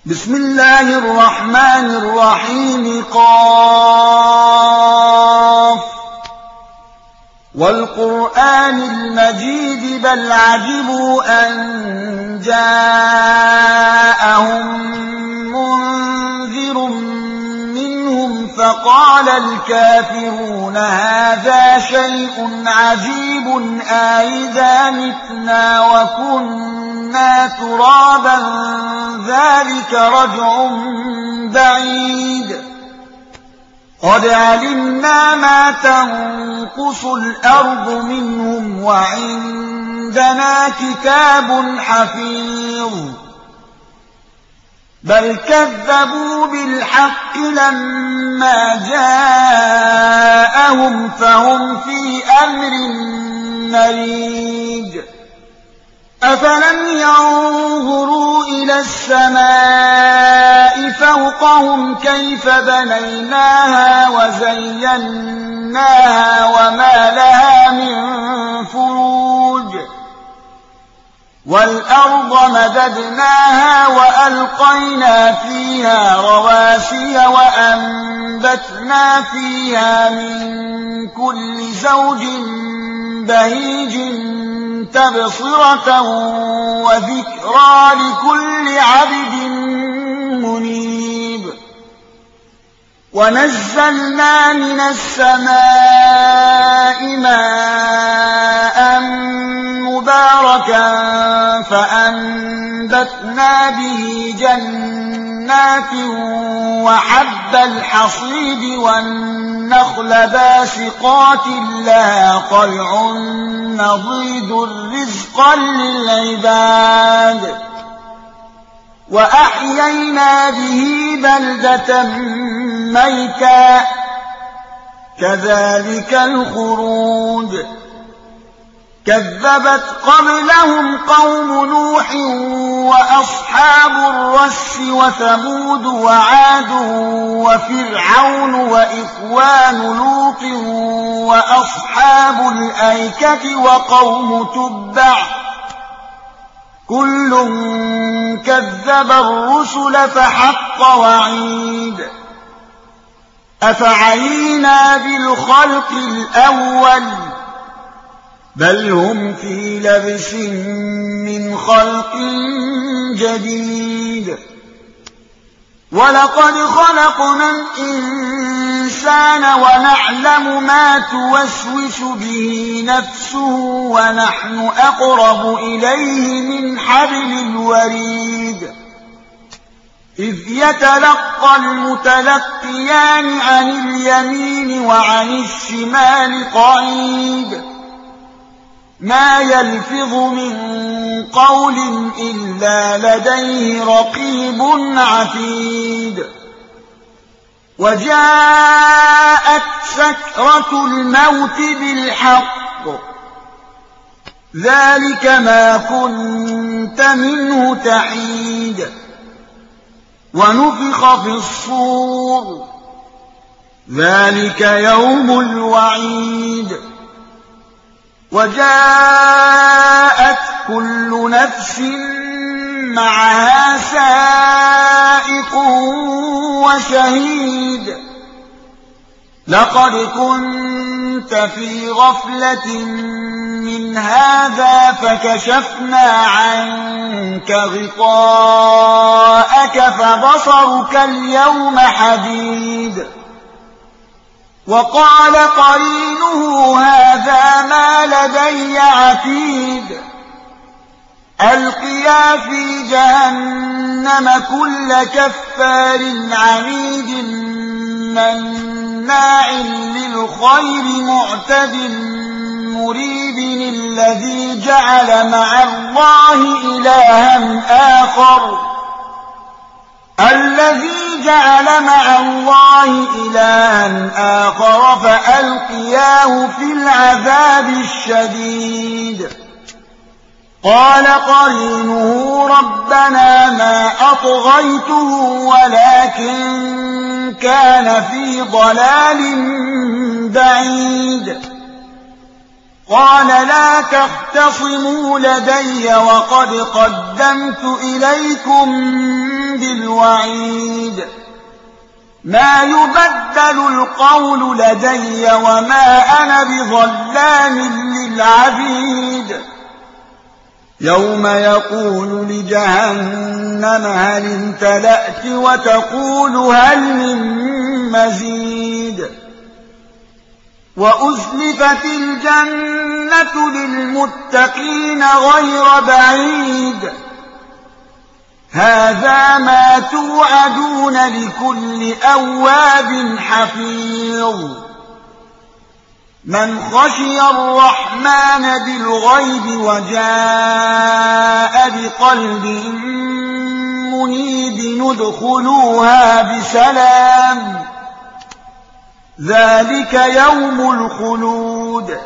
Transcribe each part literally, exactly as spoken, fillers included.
بسم الله الرحمن الرحيم. قاف والقرآن المجيد بل عجبوا أن جاءهم منذر منهم فقال الكافرون هذا شيء عجيب أإذا متنا وكنا ترابا ذلك رجع بعيد قد علمنا ما تنقص الأرض منهم وعندنا كتاب حفيظ بل كذبوا بالحق لما جاءهم فهم في أمر مريج أفلم ينظروا إلى السماء فوقهم كيف بنيناها وزيناها وما لها من فروج والأرض مددناها وألقينا فيها رواسي وأنبتنا فيها من كل زوج بهيج تبصرة وذكرى لكل عبد منيب ونزلنا من السماء ماء مباركا فأنبتنا به جنات وحب الحصيد والنخل باسقات لها طلع نضيد رزقا للعباد وأحيينا به بلدة ميتا كذلك الخروج كذبت قبلهم قوم نوح وأصحاب الرس وثمود وعاد وفرعون وإخوان لوط وأصحاب الأيكة وقوم تبع كل كذب الرسل فحق وعيد أفعينا بالخلق الأول بل هم في لبس من خلق جديد ولقد خلقنا الإنسان ونعلم ما توسوس به نفسه ونحن أقرب إليه من حبل الوريد إذ يتلقى المتلقيان عن اليمين وعن الشمال قعيد ما يلفظ من قول إلا لديه رقيب عتيد وجاءت سكرة الموت بالحق ذلك ما كنت منه تحيد ونفخ في الصور ذلك يوم الوعيد وجاءت كل نفس معها سائق وشهيد لقد كنت في غفلة من هذا فكشفنا عنك غطاءك فبصرك اليوم حديد وقال قرينه هذا ما لدي عتيد ألقيا في جهنم كل كفار عنيد مناع للخير معتد مريب الذي جعل مع الله إلها آخر الذي جعل مع الله إلها آخر فألقياه في العذاب الشديد قال قرينه ربنا ما أطغيته ولكن كان في ضلال بعيد قال لا تختصموا لدي وقد قدمت إليكم بالوعيد وعيد ما يبدل القول لدي وما أنا بظلام للعبيد يوم يقول لجهنم هل امتلأت وتقول هل من مزيد وأزلفت الجنة للمتقين غير بعيد هذا ما توعدون لكل أواب حفيظ من خشي الرحمن بالغيب وجاء بقلب منيب ندخلوها بسلام ذلك يوم الخلود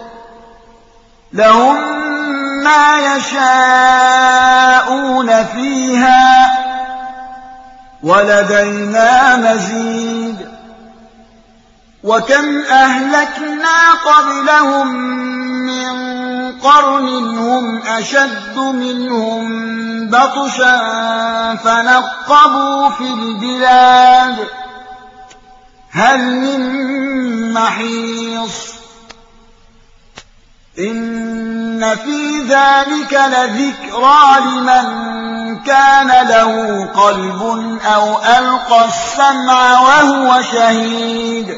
لهم ما يشاءون فيها ولدينا مزيد وكم أهلكنا قبلهم من قرن هم أشد منهم بطشا فنقبوا في البلاد هل من محيص إن في ذلك لذكرى لمن كان له قلب أو ألقى السمع وهو شهيد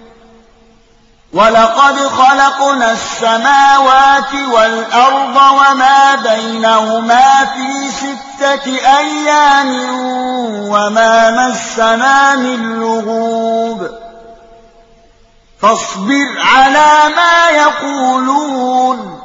ولقد خلقنا السماوات والأرض وما بينهما في ستة أيام وما مسنا من لغوب فاصبر على ما يقولون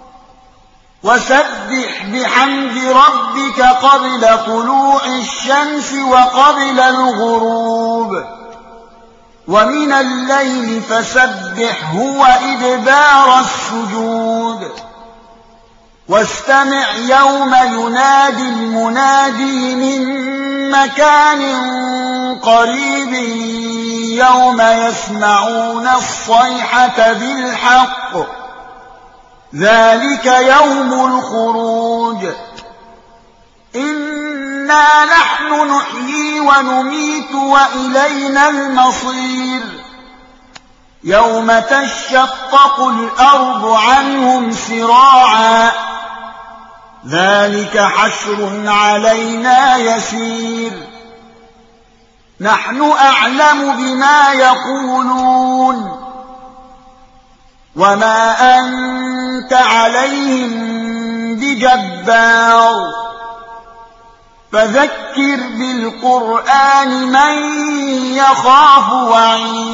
وسبح بحمد ربك قبل طلوع الشمس وقبل الغروب ومن الليل فسبحه وإدبار السجود واستمع يوم ينادي المنادي من مكان قريب يوم يسمعون الصيحة بالحق ذلك يوم الخروج إنا نحن نحيي ونميت وإلينا المصير يوم تشقق الأرض عنهم سراعا ذلك حشر علينا يسير نحن أعلم بما يقولون وما أنت عليهم بجبار فذكر بالقرآن من يخاف وعيد